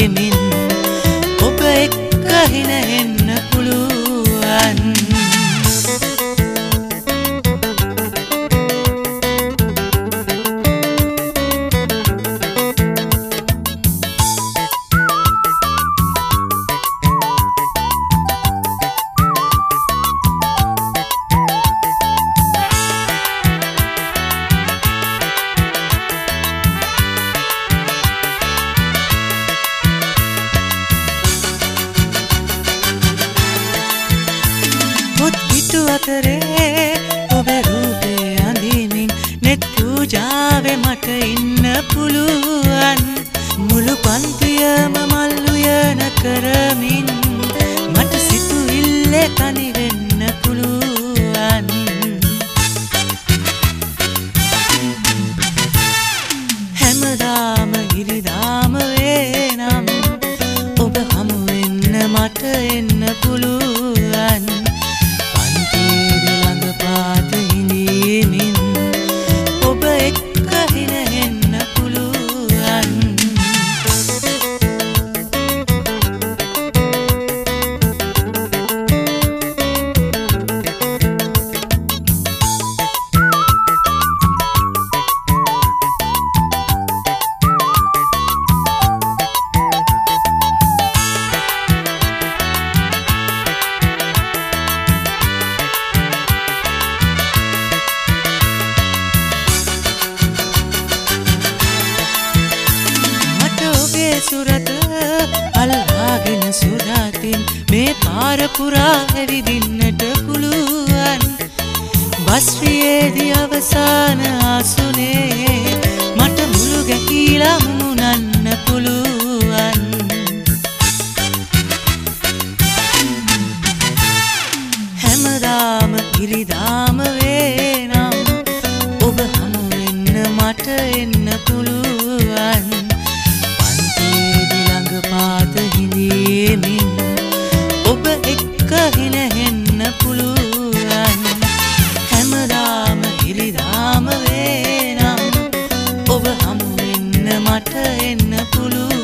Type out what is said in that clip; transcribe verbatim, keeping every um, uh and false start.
හිඳීමින් ඔබ එක්ක හින එන්න පුළුවන්. අතරේ ඔබේ රූපේ අඳිමින් නෙත් පූජාවේ මට ඉන්න පුළුවන්. මුළු පන්තියම මල් උයන කරමින් මට සිතුවිල්ලේ තනි වෙන්න පුළුවන්. හැමදාම ඉරිදාම වේනම් ඔබ හමු වෙන්න මට එන්න පුළුවන්. ඔබ එක්ක හින එන්න පුළුවන්. සුරත අල්ලාගෙන සුරතින් මේ පාර පුරා ඇවිදින්නට පුළුවන්. බස්රියේදී අවසාන ආසුනේ මට මුළු ගැකිලා මුමුණන්න පුළුවන්. හැමදාම ඉරිදාම වේනම් ඔබ හමු වෙන්න මට එන්න පුළුවන්. පාත හිඳීමින් ඔබ එක්ක හින එන්න පුළුවන්. හැමදාම ඉරිදාම වේනම් ඔබ හමු වෙන්න මට එන්න පුළුවන්.